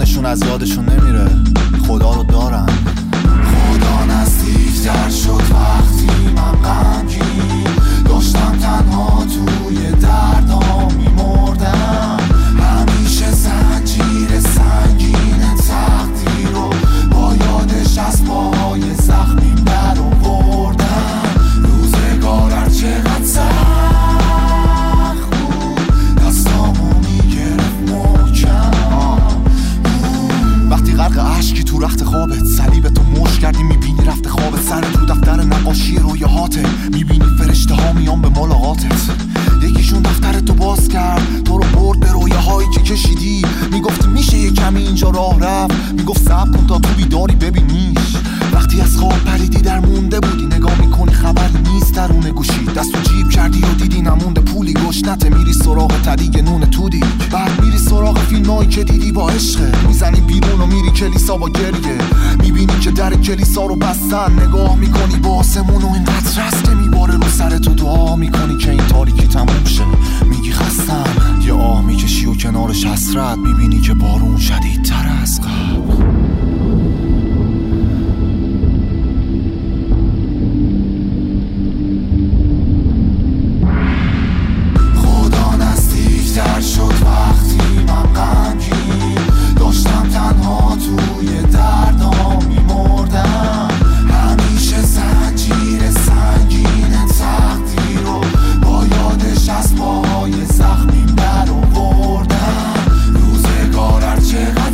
اسمشون از یادشون نمیره، خدا رو دارن. خدا نزدیک‌تر شد وقتی من غمگین داشتم تنها توی دردام میمردم. همیشه زنجیر سنگین تقدیر رو با یادش از پاهای زخمیم در آوردم. روزگار هر چقدر سخت بود دستامو میگرفت محکم. وقتی غرق عشقی تو رخت خوابت صلیبتو مشت کردی میبینی رفت خوابت، سر تو دفتر نقاشی رویاهاته میبینی فرشته ها میان به ملاقاتت. یکیشون دفترتو باز کرد تو رو برد به رویاهایی که کشیدی، میگفتی میشه یه کمی اینجا راه رفت، میگفت صبر کن تا تو بیداری ببینیش. وقتی از خواب پریدی در مونده بودی، نگاه میکنی خبری نیست درون گوشی، دستو جیب کردی و دیدی نمونده پولی گشنته، میری سراغ تدیگ نون تودی، بعد میری سراغ فیلمایی که دیدی با عشقه، میزنی بیرون و میری کلیسا با گریه، میبینی که در کلیسا رو بستن، نگاه میکنی با آسمون و اینقدر رست که میباره رو سر تو، دعا میکنی که این تاریکی تموم شه، میگی خستم، یه آه میکشی و کنارش حسرت میبینی که بارون شدیدتر از قبل. شد وقتی من غمگین داشتم تنها توی دردام میمردم. همیشه زنجیر سنگین تقدیر رو با یادش از پاهای زخمیم در آوردم. روزگار هر چقدر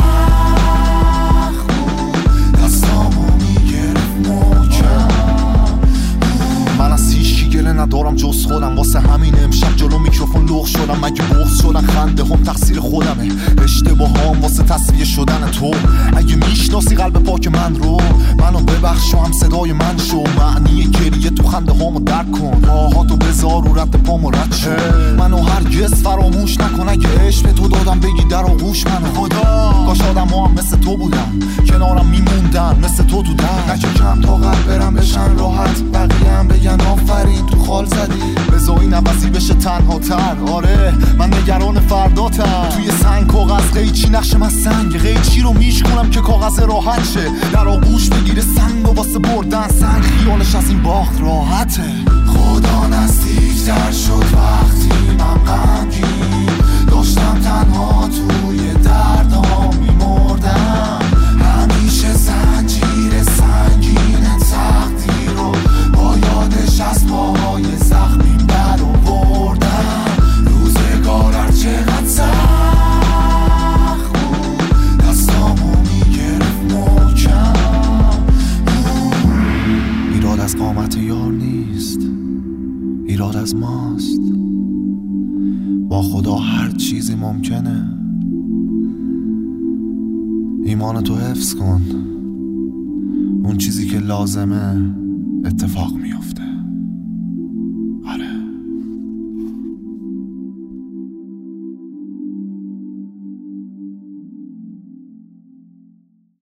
سخت بود دستامو میگرفت محکم. من از هیچکی گله ندارم جز خودم، واسه همین امشب جلو میکروفون لغ شدم. مگه بغض شدن خنده هم تقصیر خودمه، اشتباهام واسه تصفیه شدن تو. اگه میشناسی قلب پاک من رو، منو ببخش و هم صدای من شو. معنی گریه تو خنده هامو درک کن، راهاتو بذار رو رد پامو رد شو. منو هرگز فراموش نکن، اگه عشق به تو دادم بگی در آغوش منو. خدا کاش آدم ها هم مثل تو بودن، کنارم میموندن مثل تو تو در. نچکم تا قلب برم بشن راحت، بقیه هم بگن آفرین تو خال زدی. بذار این عوضی بشه تنها تر، آره من نگران فرداتم. توی سنگ کاغذ قیچی نقشم از سنگ، قیچی رو میشکنم که کاغذ راحت شه. در آغوش بگیره سنگ و واسه بردن سنگ، خیالش از این باخت راحته. خدا نزدیک‌تر شد وقتی من غمگین داشتم تنها توی دردام میمردم. همیشه زنجیر سنگین تقدیر رو با یادش از پاهای زخمیم در آوردم. روزگار هر چقدر سخت بود دستامو میگرفت محکم. ایراد از قامت یار نیست، ایراد از ماست. با خدا هر چیزی ممکنه. ایمان تو حفظ کن، اون چیزی که لازمه اتفاق میاد.